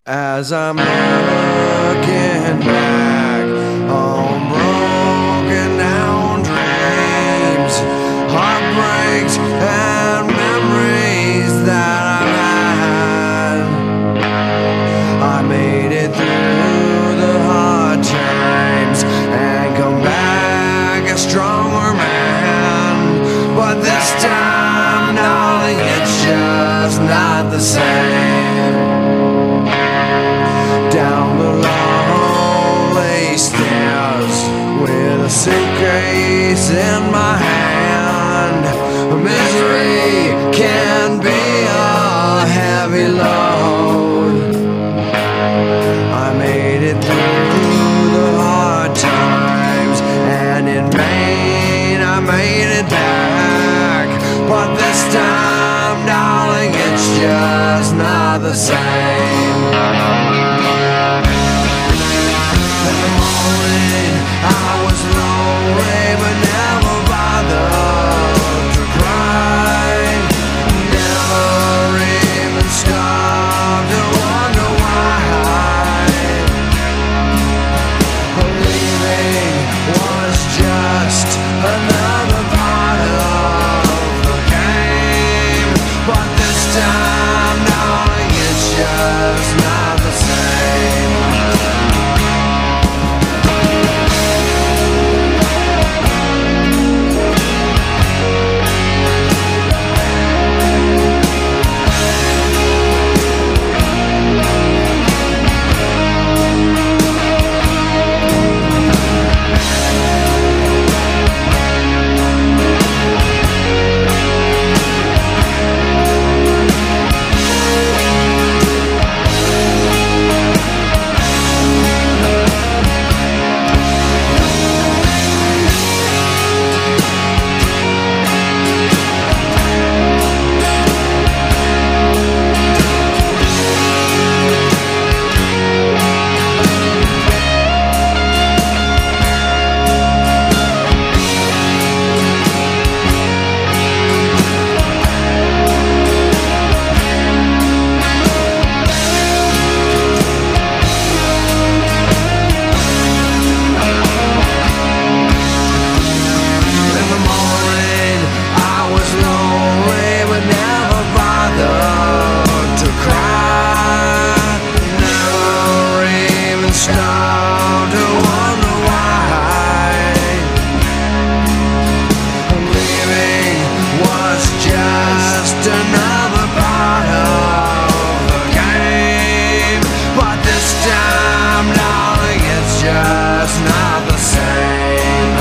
As I'm looking back on broken down dreams, heartbreaks and memories that I've had, I made it through the hard times and come back a stronger man. But this time, darling, it's just not the same. Down the lonely stairs with a suitcase in my hand, misery can be a heavy load. I made it through the hard times, and in vain I made it back. But this time, darling, it's just not the same. I was lonely but never bothered to cry, never even stopped to wonder why. Believing was just another part of the game. But this time, darling, it's just not the same. Another part of the game. But this time, darling, it's just not the same.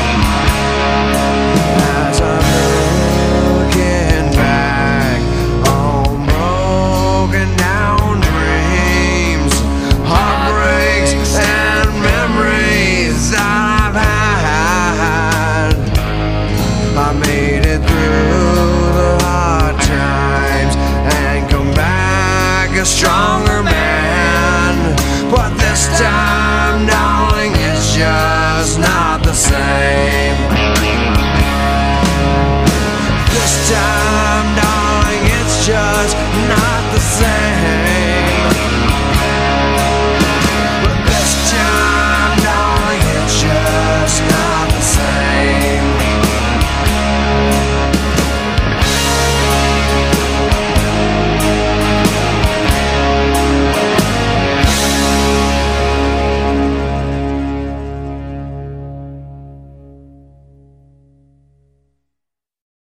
As I'm looking back on broken down dreams, heartbreaks and memories that I've had, I made it through the hard times and come back a stronger man. But this time, darling, it's just not the same. This time, darling, it's just not